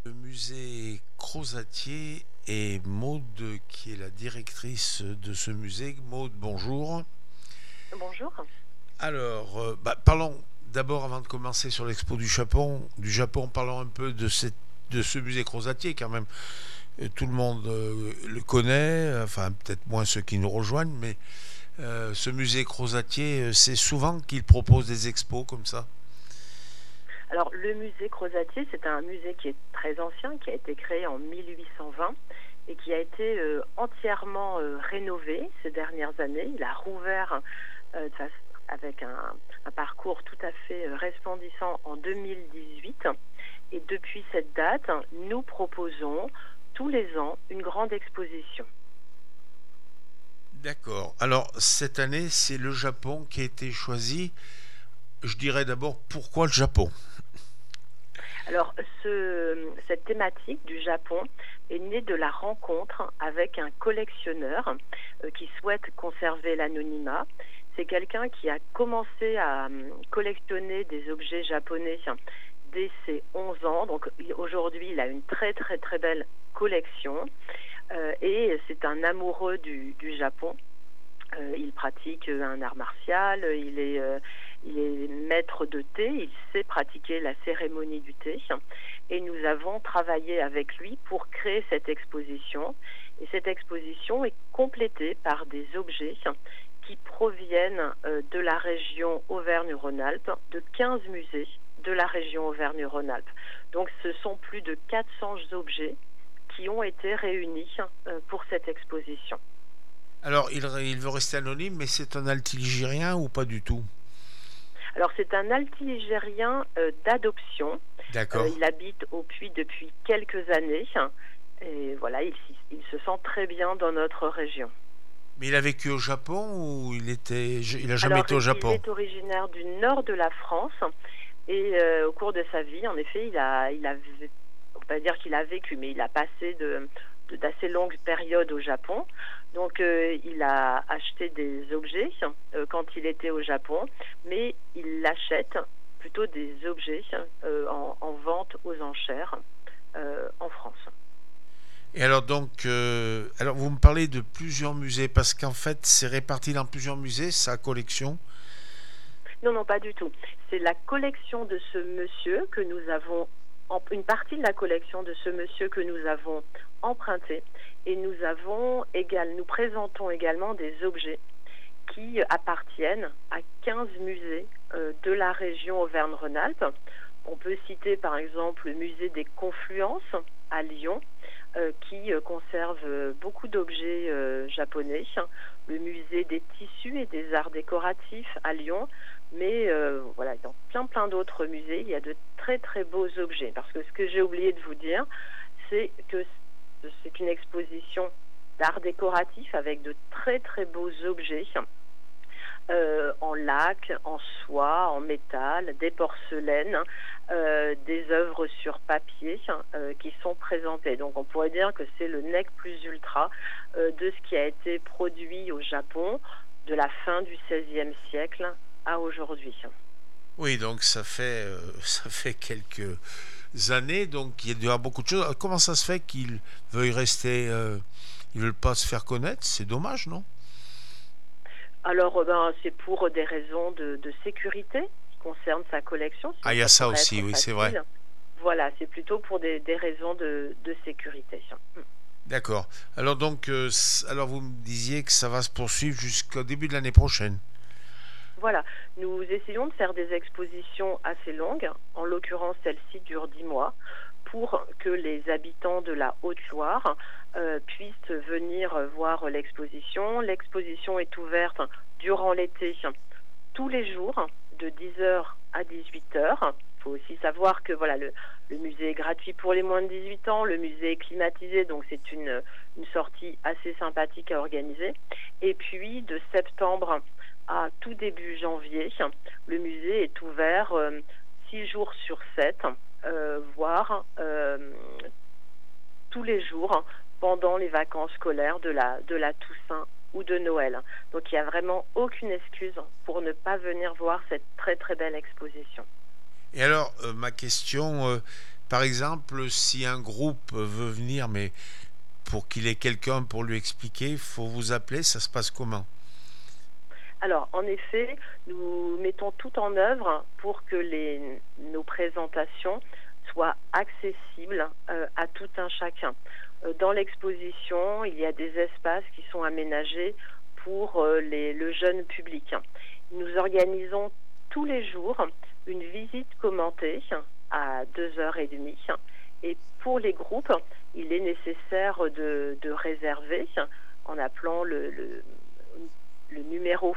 Le musée Crozatier et Maude qui est la directrice de ce musée. Maude, bonjour. Bonjour. Parlons d'abord avant de commencer sur l'expo du Japon, parlons un peu de ce musée Crozatier quand même. Tout le monde le connaît, enfin peut-être moins ceux qui nous rejoignent, mais ce musée Crozatier, c'est souvent qu'il propose des expos comme ça. Alors, le musée Crozatier, c'est un musée qui est très ancien, qui a été créé en 1820 et qui a été entièrement rénové ces dernières années. Il a rouvert de façon- avec un parcours tout à fait resplendissant en 2018. Et depuis cette date, nous proposons tous les ans une grande exposition. D'accord. Alors cette année, c'est le Japon qui a été choisi. Je dirais d'abord pourquoi le Japon. Alors, cette thématique du Japon est née de la rencontre avec un collectionneur qui souhaite conserver l'anonymat. C'est quelqu'un qui a commencé à collectionner des objets japonais dès ses 11 ans. Donc aujourd'hui, il a une très très très belle collection et c'est un amoureux du Japon. Il pratique un art martial, il est maître de thé, il sait pratiquer la cérémonie du thé. Et nous avons travaillé avec lui pour créer cette exposition. Et cette exposition est complétée par des objets qui proviennent de la région Auvergne-Rhône-Alpes, de 15 musées de la région Auvergne-Rhône-Alpes. Donc ce sont plus de 400 objets qui ont été réunis pour cette exposition. Alors il veut rester anonyme, mais c'est un altiligérien ou pas du tout? Alors c'est un altiligérien d'adoption. D'accord. Il habite au Puy depuis quelques années. Et voilà, il se sent très bien dans notre région. Mais il a vécu au Japon ou il a jamais Alors été au il Japon? est originaire du nord de la France et au cours de sa vie, en effet, on va dire qu'il a vécu, mais il a passé d'assez longues périodes au Japon. Donc il a acheté des objets quand il était au Japon, mais il achète plutôt des objets en vente aux enchères en France. Et alors alors vous me parlez de plusieurs musées parce qu'en fait c'est réparti dans plusieurs musées sa collection. Non, non, pas du tout. C'est la collection de ce monsieur que nous avons, une partie de la collection de ce monsieur que nous avons emprunté, et nous présentons également des objets qui appartiennent à 15 musées de la région Auvergne-Rhône-Alpes. On peut citer par exemple le musée des Confluences à Lyon, qui conserve beaucoup d'objets japonais, le musée des tissus et des arts décoratifs à Lyon, mais voilà, dans plein d'autres musées, il y a de très très beaux objets. Parce que ce que j'ai oublié de vous dire, c'est que c'est une exposition d'art décoratif avec de très très beaux objets en lac, en soie, en métal, des porcelaines, des œuvres sur papier qui sont présentées. Donc on pourrait dire que c'est le nec plus ultra de ce qui a été produit au Japon de la fin du XVIe siècle à aujourd'hui. Oui, donc ça fait quelques années, donc il y a beaucoup de choses. Alors, comment ça se fait qu'il veuille rester, ils veulent pas se faire connaître? C'est dommage, non? Alors c'est pour des raisons de sécurité qui concernent sa collection, Ah, sinon il y a ça ça pourrait aussi, être oui, c'est vrai. facile. Voilà, c'est plutôt pour des raisons de sécurité. D'accord. Alors alors vous me disiez que ça va se poursuivre jusqu'au début de l'année prochaine. Voilà, nous essayons de faire des expositions assez longues, en l'occurrence celle-ci dure 10 mois, pour que les habitants de la Haute-Loire puissent venir voir l'exposition. L'exposition est ouverte durant l'été tous les jours de 10 heures à 18 heures. Il faut aussi savoir que voilà, le musée est gratuit pour les moins de 18 ans, le musée est climatisé, donc c'est une sortie assez sympathique à organiser. Et puis de septembre à tout début janvier, le musée est ouvert 6 jours sur 7, voire tous les jours pendant les vacances scolaires de la Toussaint ou de Noël. Donc il n'y a vraiment aucune excuse pour ne pas venir voir cette très très belle exposition. Et alors, ma question, Par exemple, si un groupe veut venir, mais pour qu'il ait quelqu'un pour lui expliquer, il faut vous appeler, ça se passe comment? Alors, en effet, nous mettons tout en œuvre pour que nos présentations soient accessibles à tout un chacun. Dans l'exposition, il y a des espaces qui sont aménagés pour le jeune public. Nous organisons tous les jours une visite commentée à 2h30. Et pour les groupes, il est nécessaire de réserver en appelant le numéro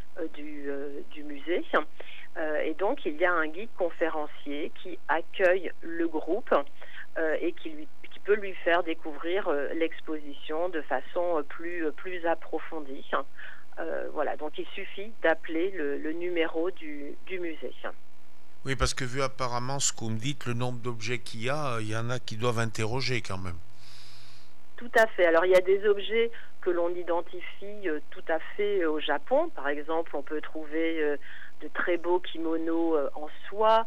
du musée. Et donc, il y a un guide conférencier qui accueille le groupe et qui peut lui faire découvrir l'exposition de façon plus approfondie. Voilà, donc il suffit d'appeler le numéro du musée. Oui, parce que vu apparemment ce que vous me dites, le nombre d'objets qu'il y en a qui doivent interroger quand même. Tout à fait. Alors il y a des objets que l'on identifie tout à fait au Japon. Par exemple, on peut trouver de très beaux kimonos en soie,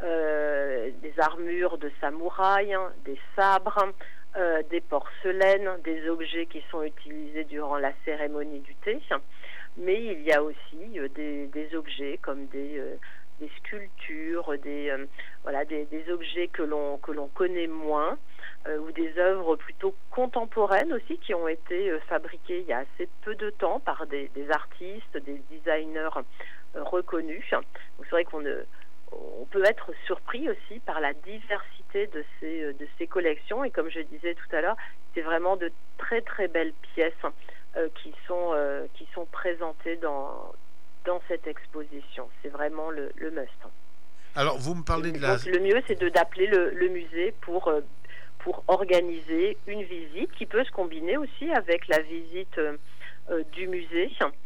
des armures de samouraï, des sabres, des porcelaines, des objets qui sont utilisés durant la cérémonie du thé. Mais il y a aussi des objets comme des sculptures, des objets que l'on connaît moins, ou des œuvres plutôt contemporaines aussi qui ont été fabriquées il y a assez peu de temps par des artistes, des designers reconnus. Donc c'est vrai on peut être surpris aussi par la diversité de ces collections, et comme je disais tout à l'heure, c'est vraiment de très très belles pièces qui sont présentées dans cette exposition. C'est vraiment le must. Alors, vous me parlez Et de la... donc le mieux, c'est d'appeler le musée pour organiser une visite qui peut se combiner aussi avec la visite du musée,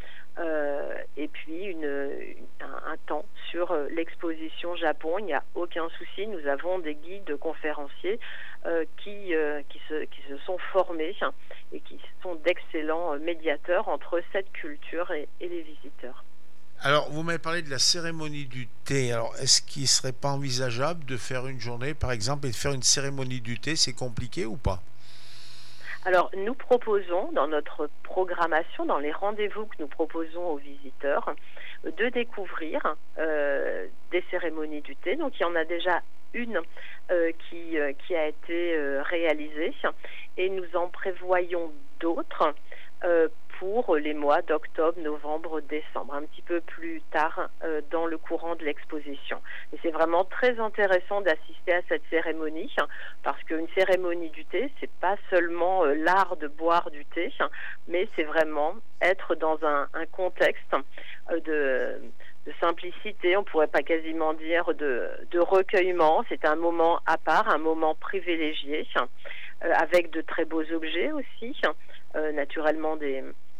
et puis un temps sur l'exposition Japon. Il n'y a aucun souci, nous avons des guides conférenciers qui se sont formés et qui sont d'excellents médiateurs entre cette culture et les visiteurs. Alors, vous m'avez parlé de la cérémonie du thé. Alors, est-ce qu'il ne serait pas envisageable de faire une journée, par exemple, et de faire une cérémonie du thé? C'est compliqué ou pas? Alors, nous proposons dans notre programmation, dans les rendez-vous que nous proposons aux visiteurs, de découvrir des cérémonies du thé. Donc, il y en a déjà une qui a été réalisée, et nous en prévoyons d'autres pour les mois d'octobre, novembre, décembre, un petit peu plus tard dans le courant de l'exposition. Et c'est vraiment très intéressant d'assister à cette cérémonie, parce qu'une cérémonie du thé, c'est pas seulement l'art de boire du thé, mais c'est vraiment être dans un contexte de simplicité, on pourrait pas quasiment dire de recueillement. C'est un moment à part, un moment privilégié, avec de très beaux objets aussi, naturellement des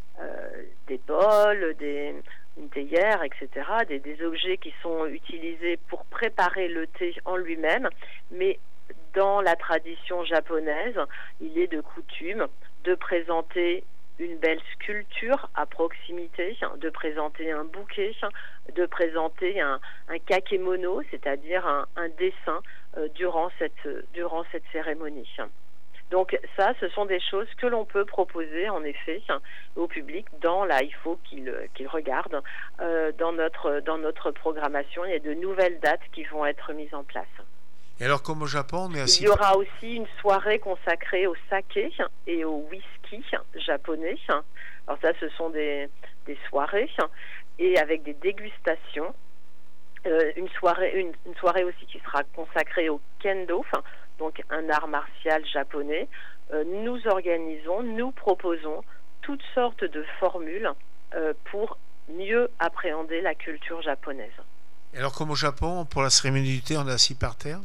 bols, une théière, etc., des objets qui sont utilisés pour préparer le thé en lui-même, mais dans la tradition japonaise, il est de coutume de présenter une belle sculpture à proximité, de présenter un bouquet, de présenter un kakemono, c'est-à-dire un dessin durant cette cérémonie. Donc ça, ce sont des choses que l'on peut proposer en effet au public il faut qu'il regarde dans notre programmation. Il y a de nouvelles dates qui vont être mises en place. Et alors, comme au Japon, on est Il y aura aussi une soirée consacrée au saké et au whisky japonais. Alors ça, ce sont des soirées, et avec des dégustations. Une soirée aussi qui sera consacrée au kendo, donc un art martial japonais. Nous proposons toutes sortes de formules pour mieux appréhender la culture japonaise. Et alors, comme au Japon, pour la cérémonie du thé, on est assis par terre?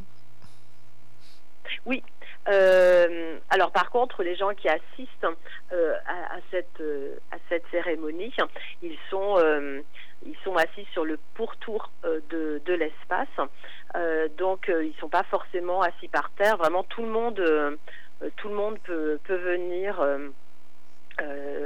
Oui. Alors par contre, les gens qui assistent à cette cérémonie, ils sont assis sur le pourtour de l'espace, donc ils sont pas forcément assis par terre. Vraiment, tout le monde peut venir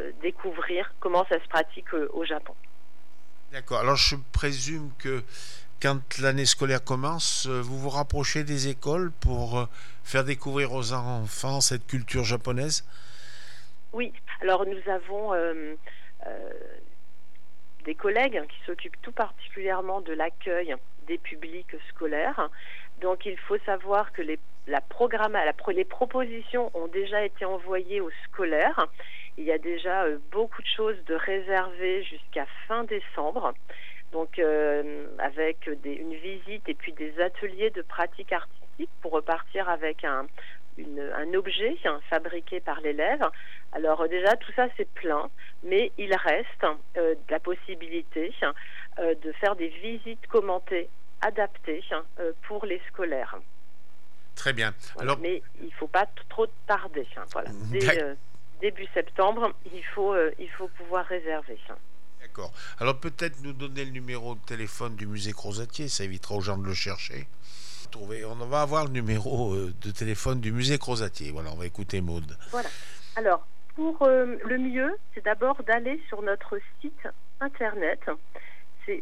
découvrir comment ça se pratique au Japon. D'accord. Alors, je présume que quand l'année scolaire commence, vous vous rapprochez des écoles pour faire découvrir aux enfants cette culture japonaise? Oui, alors nous avons euh, des collègues qui s'occupent tout particulièrement de l'accueil des publics scolaires. Donc il faut savoir que les propositions ont déjà été envoyées aux scolaires. Il y a déjà beaucoup de choses de réservées jusqu'à fin décembre. Donc avec une visite et puis des ateliers de pratique artistique pour repartir avec un objet fabriqué par l'élève. Alors déjà, tout ça c'est plein, mais il reste la possibilité de faire des visites commentées adaptées pour les scolaires. Très bien. Voilà. Alors, Mais il ne faut pas trop tarder. Voilà. Dès début septembre, il faut pouvoir réserver. d'accord. Alors peut-être nous donner le numéro de téléphone du musée Crozatier, ça évitera aux gens de le chercher. On va avoir le numéro de téléphone du musée Crozatier. Voilà, on va écouter Maude. Voilà. Alors, pour le mieux, c'est d'abord d'aller sur notre site internet. C'est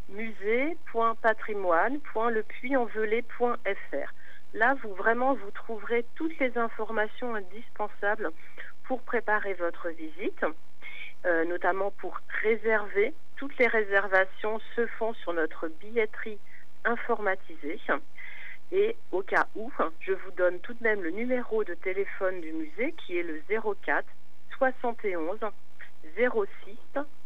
musée.patrimoine.lepuyenvelay.fr. Là, vous trouverez toutes les informations indispensables pour préparer votre visite, notamment pour réserver. Toutes les réservations se font sur notre billetterie informatisée. Et au cas où, je vous donne tout de même le numéro de téléphone du musée qui est le 04 71 06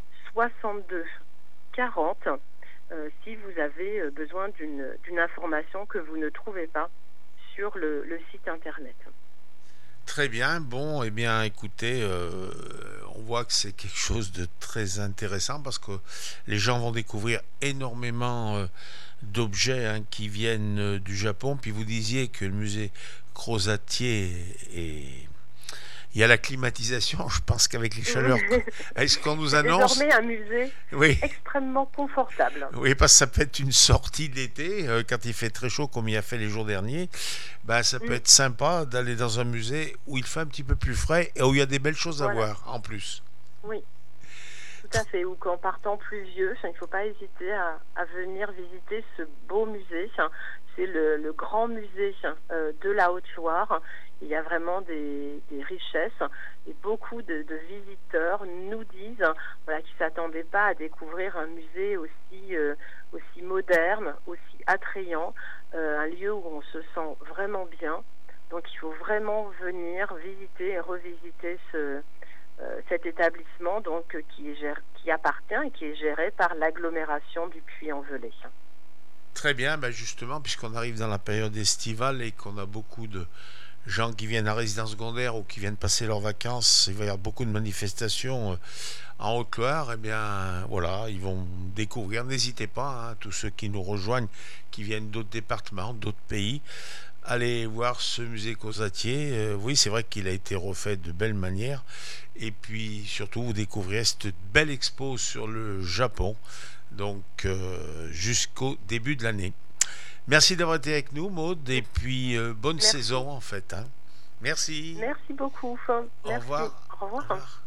62 40 si vous avez besoin d'une information que vous ne trouvez pas sur le site internet. Très bien. Bon, eh bien, écoutez, on voit que c'est quelque chose de très intéressant parce que les gens vont découvrir énormément d'objets qui viennent du Japon. Puis vous disiez que le musée Crozatier est... Il y a la climatisation, je pense qu'avec les chaleurs, est-ce qu'on nous C'est annonce? désormais un musée Oui, extrêmement confortable. oui, parce que ça peut être une sortie d'été, quand il fait très chaud comme il a fait les jours derniers, ben, ça peut Mm, être sympa d'aller dans un musée où il fait un petit peu plus frais et où il y a des belles choses à voilà, voir en plus. oui, tout à fait. Ou qu'en partant pluvieux, il ne faut pas hésiter à venir visiter ce beau musée. C'est le grand musée de la Haute-Loire. Il y a vraiment des richesses et beaucoup de visiteurs nous disent voilà, qu'ils ne s'attendaient pas à découvrir un musée aussi moderne, aussi attrayant, un lieu où on se sent vraiment bien. Donc il faut vraiment venir visiter et revisiter cet établissement donc, qui appartient et qui est géré par l'agglomération du Puy-en-Velay. Très bien, ben justement, puisqu'on arrive dans la période estivale et qu'on a beaucoup de gens qui viennent à résidence secondaire ou qui viennent passer leurs vacances, il va y avoir beaucoup de manifestations en Haute-Loire, eh bien voilà, ils vont découvrir. N'hésitez pas, tous ceux qui nous rejoignent, qui viennent d'autres départements, d'autres pays, allez voir ce musée Crozatier. Oui, c'est vrai qu'il a été refait de belle manière. Et puis surtout, vous découvrirez cette belle expo sur le Japon, donc jusqu'au début de l'année. Merci d'avoir été avec nous, Maude, et puis bonne Merci. saison en fait. Merci. Merci beaucoup. Au Merci. revoir. Au Au revoir. revoir.